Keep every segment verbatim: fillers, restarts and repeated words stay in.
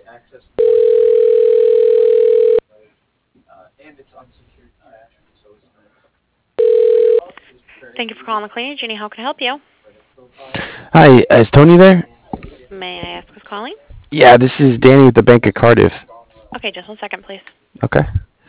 Thank you for calling McLean. Jenny, how can I help you? Hi, is Tony there? May I ask who's calling? Yeah, this is Danny with the Bank of Cardiff. Okay, just one second, please. Okay.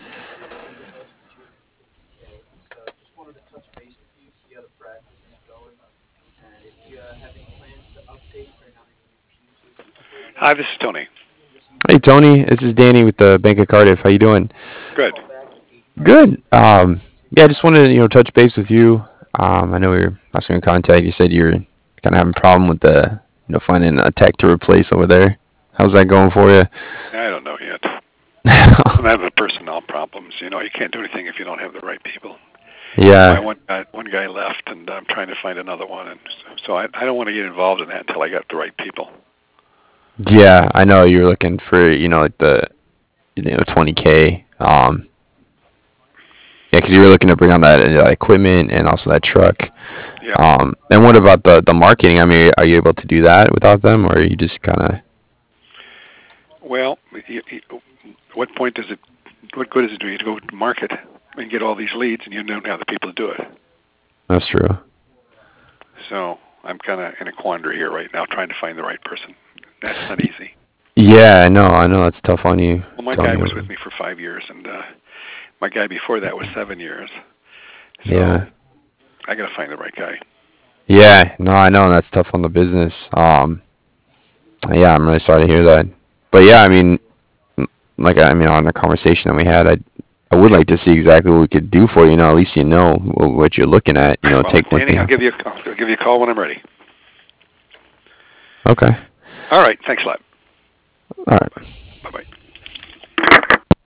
Hi, this is Tony. Hey, Tony, this is Danny with the Bank of Cardiff. How you doing? Good. Good. Um, yeah, I just wanted to you know touch base with you. Um, I know we were last in contact. You said you were kind of having a problem with the you know finding a tech to replace over there. How's that going for you? I don't know yet. I'm having personnel problems. You know, you can't do anything if you don't have the right people. My Yeah. one guy, one guy left, and I'm trying to find another one, and so I, I don't want to get involved in that until I got the right people. Yeah, I know you're looking for you know like the you know twenty k. Um, yeah, because you were looking to bring on that, uh, equipment and also that truck. Yeah. Um, and what about the the marketing? I mean, are you able to do that without them, or are you just kind of? Well, you, you, what point does it? What good does it do you to go to market and get all these leads, and you don't have the people to do it? That's true. So I'm kind of in a quandary here right now, trying to find the right person. That's not easy. Yeah, I know. I know that's tough on you, Well, my guy Tony. was with me for five years, and uh, my guy before that was seven years. So Yeah. I got to find the right guy. Yeah. No, I know that's tough on the business. Um. Yeah, I'm really sorry to hear that. But yeah, I mean, m- like I mean, on the conversation that we had, I I would Yep. like to see exactly what we could do for you. You know, at least you know wh- what you're looking at. You know, Well, take one Danny, thing. I'll out. give you a call. I'll give you a call when I'm ready. Okay. All right. Thanks a lot. All right. Bye bye.